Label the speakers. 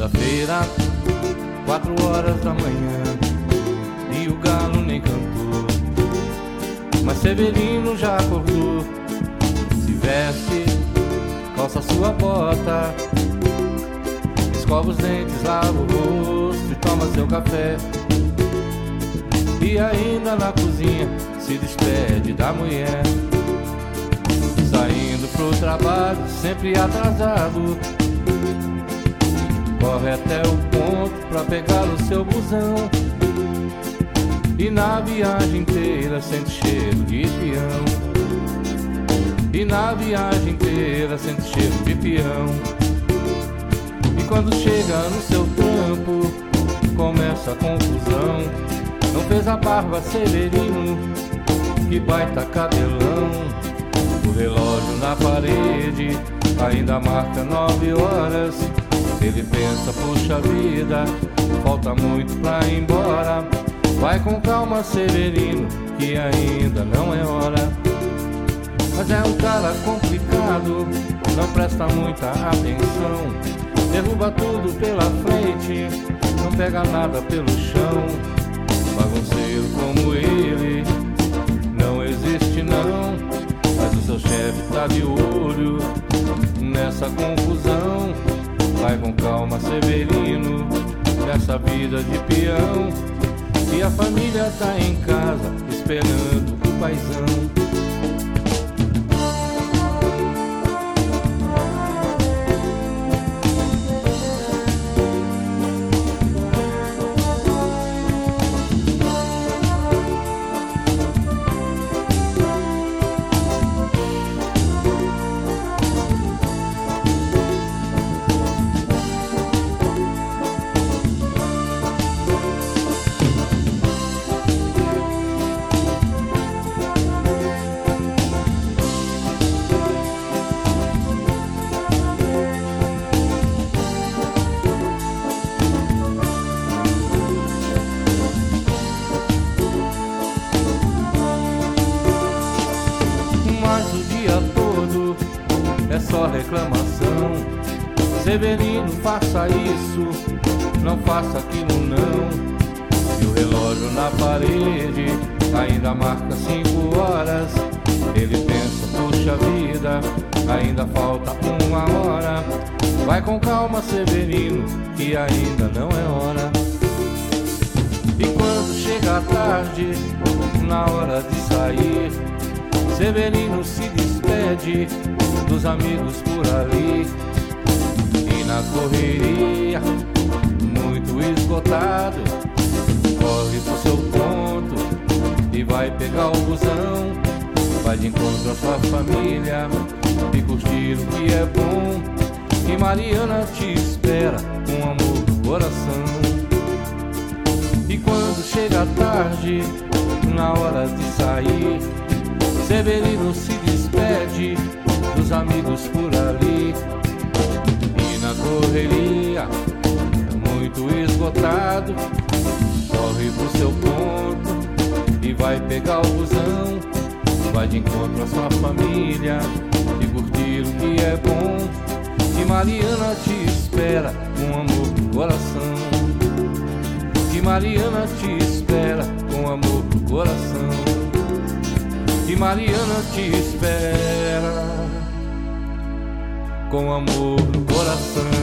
Speaker 1: Segunda-feira, 4 horas da manhã, e o galo nem cantou, mas Severino já acordou. Se veste, calça sua bota, escova os dentes, lava o rosto e toma seu café. E ainda na cozinha se despede da mulher, saindo pro trabalho sempre atrasado. Corre até o ponto pra pegar o seu busão, e na viagem inteira sente cheiro de peão. E na viagem inteira sente cheiro de peão. E quando chega no seu trampo, começa a confusão. Não fez a barba, Severino, que baita cabelão. O relógio na parede ainda marca 9 horas. Ele pensa, puxa vida, falta muito pra ir embora. Vai com calma, Severino, que ainda não é hora. Mas é um cara complicado, não presta muita atenção. Derruba tudo pela frente, não pega nada pelo chão. Bagunceiro como ele não existe não, mas o seu chefe tá de olho nessa confusão. Vai com calma, Severino, nessa vida de peão. E a família tá em casa esperando o paizão. É só reclamação. Severino, faça isso, não faça aquilo não. E o relógio na parede ainda marca 5 horas. Ele pensa, puxa vida, ainda falta 1 hora. Vai com calma, Severino, que ainda não é hora. E quando chega a tarde, na hora de sair, Severino se despede dos amigos por ali. E na correria, muito esgotado, corre pro seu ponto e vai pegar o busão. Vai de encontro à sua família e curtir o que é bom. E Mariana te espera com amor no coração. E quando chega a tarde, na hora de sair, Severino se despede dos amigos por ali. E na correria, muito esgotado, corre pro seu ponto e vai pegar o busão. Vai de encontro à sua família e curtir o que é bom. E Mariana te espera com amor no coração. E Mariana te espera com amor no coração. E Mariana te espera com amor no coração.